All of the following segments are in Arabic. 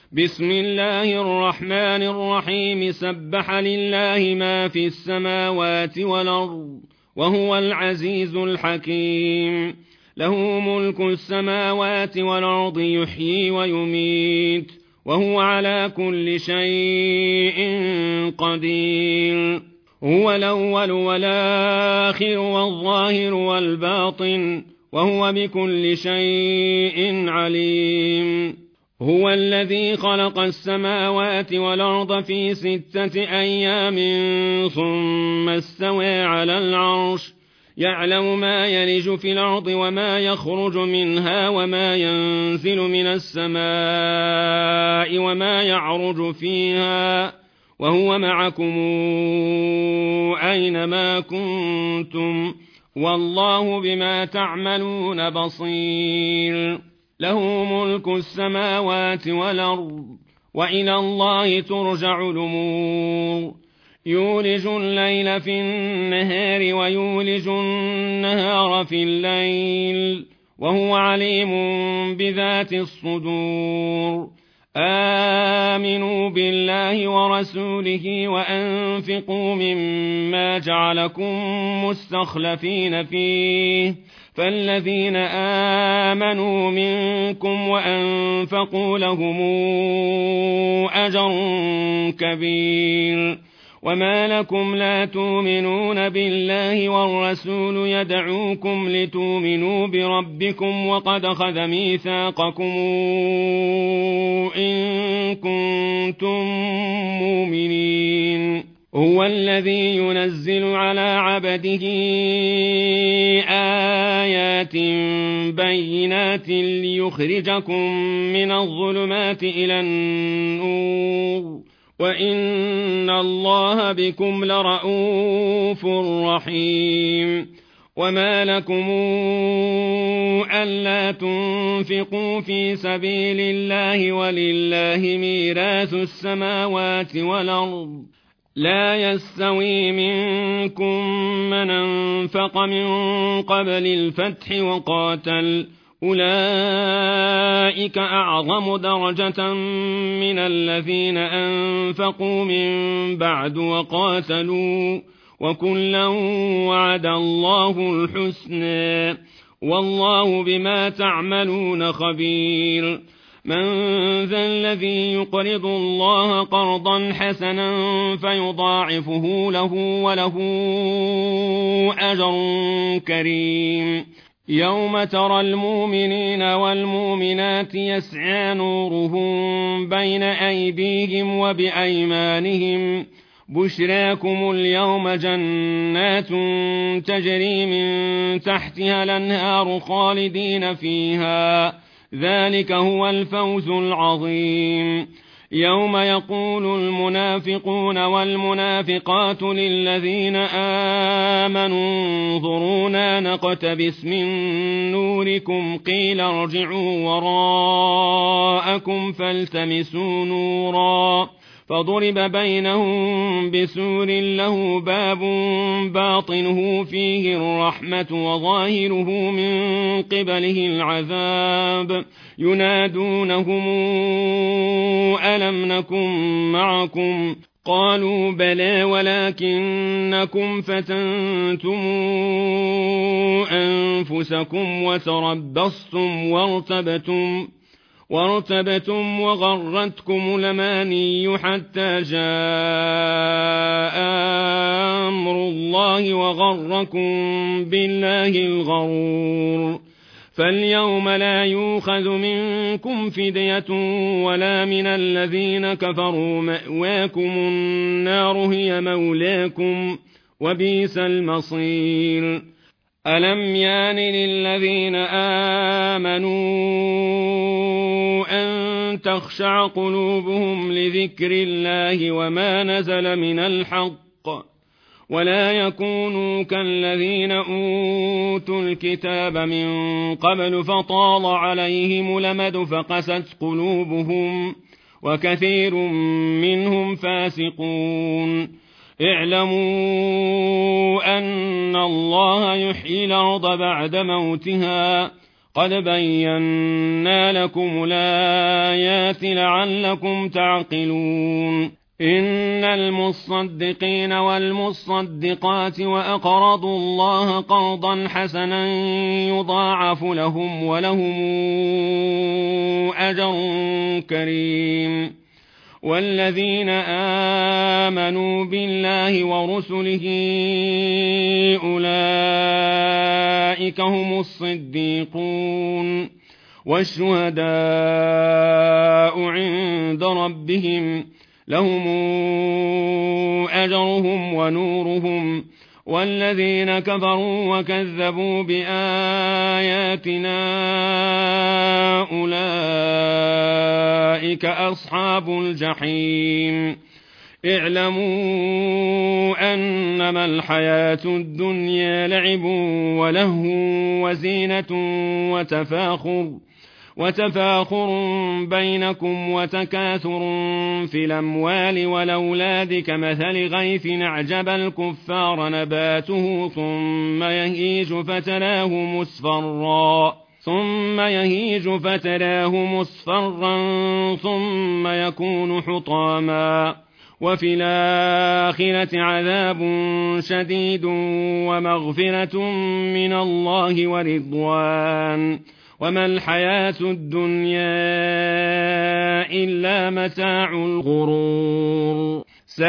بسم الله الرحمن الرحيم سبح لله ما في السماوات والأرض وهو العزيز الحكيم له ملك السماوات والأرض يحيي ويميت وهو على كل شيء قدير هو الأول والآخر والظاهر والباطن وهو بكل شيء عليم هو الذي خلق السماوات والأرض في 6 أيام ثم استوى على العرش يعلم ما يلج في الأرض وما يخرج منها وما ينزل من السماء وما يعرج فيها وهو معكم أينما كنتم والله بما تعملون بصير له ملك السماوات والأرض وإلى الله ترجع الأمور يولج الليل في النهار ويولج النهار في الليل وهو عليم بذات الصدور آمنوا بالله ورسوله وأنفقوا مما جعلكم مستخلفين فيه فالذين آمنوا منكم وأنفقوا لهم أجر كبير وما لكم لا تؤمنون بالله والرسول يدعوكم لتؤمنوا بربكم وقد أخذ ميثاقكم إن كنتم مؤمنين هو الذي ينزل على عبده آيات بينات ليخرجكم من الظلمات إلى النور وإن الله بكم لرءوف رحيم وما لكم ألا تنفقوا في سبيل الله ولله ميراث السماوات والأرض لا يستوي منكم من أنفق من قبل الفتح وقاتل أولئك أعظم درجة من الذين أنفقوا من بعد وقاتلوا وكلا وعد الله الحسنى والله بما تعملون خبير من ذا الذي يقرض الله قرضا حسنا فيضاعفه له وله أجر كريم يوم ترى المؤمنين والمؤمنات يسعى نورهم بين أيديهم وبأيمانهم بشراكم اليوم جنات تجري من تحتها الأنهار خالدين فيها ذلك هو الفوز العظيم يوم يقول المنافقون والمنافقات للذين آمنوا انظرونا نقتبس من نوركم قيل ارجعوا وراءكم فالتمسوا نورا فضرب بينهم بسور له باب باطنه فيه الرحمة وظاهره من قبله العذاب ينادونهم ألم نكن معكم قالوا بلى ولكنكم فتنتم أنفسكم وتربصتم وارتبتم وغرتكم الأماني حتى جاء أمر الله وغركم بالله الغرور فاليوم لا يؤخذ منكم فدية ولا من الذين كفروا مأواكم النار هي مولاكم وبئس المصير ألم يان للذين آمنوا أن تخشع قلوبهم لذكر الله وما نزل من الحق ولا يكونوا كالذين أوتوا الكتاب من قبل فطال عليهم الأمد فقست قلوبهم وكثير منهم فاسقون اعلموا أن الله يحيي الأرض بعد موتها قد بينا لكم الآيات لعلكم تعقلون إن المصدقين والمصدقات وأقرضوا الله قرضا حسنا يضاعف لهم ولهم أجر كريم والذين آمنوا بالله ورسله أولئك هم الصديقون والشهداء عند ربهم لهم أجرهم ونورهم والذين كفروا وكذبوا بآياتنا أولئك أصحاب الجحيم اعلموا أنما الحياة الدنيا لعب ولهو وزينة وتفاخر بينكم وتكاثر في الأموال والأولاد كمثل غيث أعجب الكفار نباته ثم يهيج فتراه مصفرا ثم يكون حطاما وفي الآخرة عذاب شديد ومغفرة من الله ورضوان وما الحياة الدنيا إلا متاع الغرور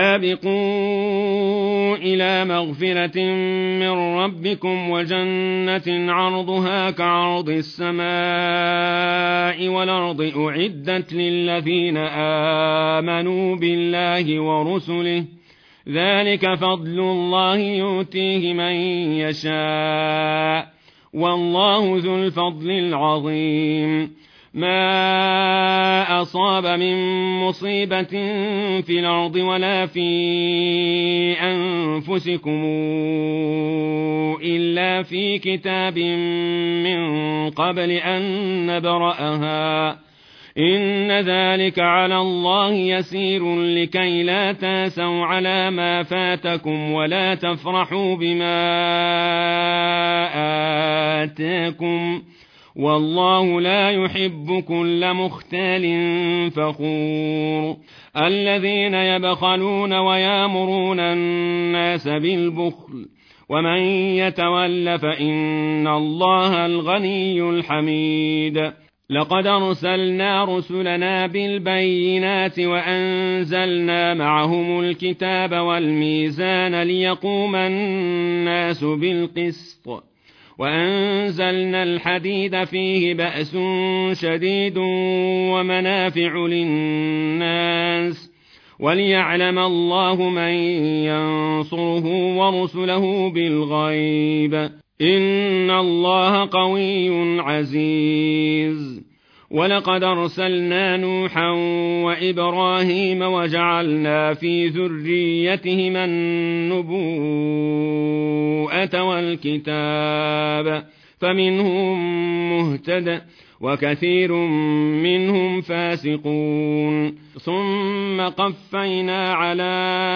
سابقوا إلى مغفرة من ربكم وجنة عرضها كعرض السماء والأرض أعدت للذين آمنوا بالله ورسله ذلك فضل الله يؤتيه من يشاء والله ذو الفضل العظيم ما أصاب من مصيبة في الأرض ولا في أنفسكم إلا في كتاب من قبل أن نبرأها إن ذلك على الله يسير لكي لا تاسوا على ما فاتكم ولا تفرحوا بما آتاكم والله لا يحب كل مختال فخور الذين يبخلون ويامرون الناس بالبخل ومن يتول فإن الله الغني الحميد لقد أرسلنا رسلنا بالبينات وأنزلنا معهم الكتاب والميزان ليقوم الناس بالقسط وأنزلنا الحديد فيه بأس شديد ومنافع للناس وليعلم الله من ينصره ورسله بالغيب إن الله قوي عزيز ولقد أرسلنا نوحا وإبراهيم وجعلنا في ذريتهما النبوءة والكتاب فمنهم مهتد وكثير منهم فاسقون ثم قفينا على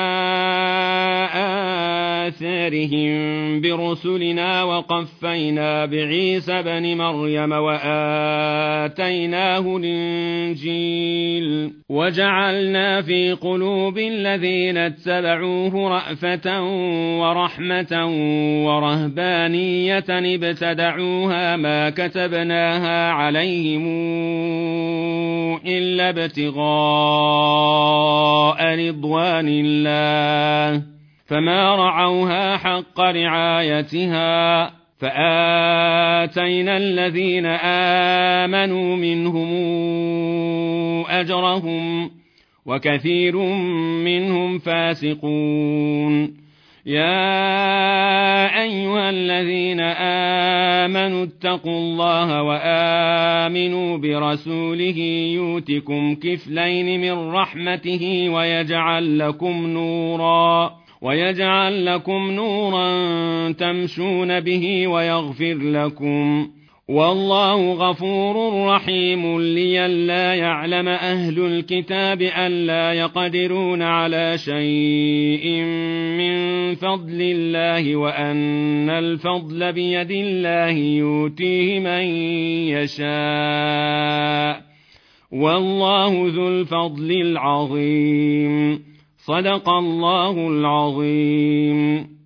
آثارهم برسلنا وقفينا بعيسى بن مريم وآتيناه الإنجيل وجعلنا في قلوب الذين اتبعوه رأفة ورحمة ورهبانية ابتدعوها ما كتبناها عليهم إلا ابتغاء رضوان الله فما رعوها حق رعايتها فآتينا الذين آمنوا منهم أجرهم وكثير منهم فاسقون يا أيها الذين آمنوا اتقوا الله وآمنوا برسوله يؤتكم كفلين من رحمته ويجعل لكم نورا تمشون به ويغفر لكم والله غفور رحيم لئلا يعلم أهل الكتاب ألا يقدرون على شيء من فضل الله وأن الفضل بيد الله يؤتيه من يشاء والله ذو الفضل العظيم. صدق الله العظيم.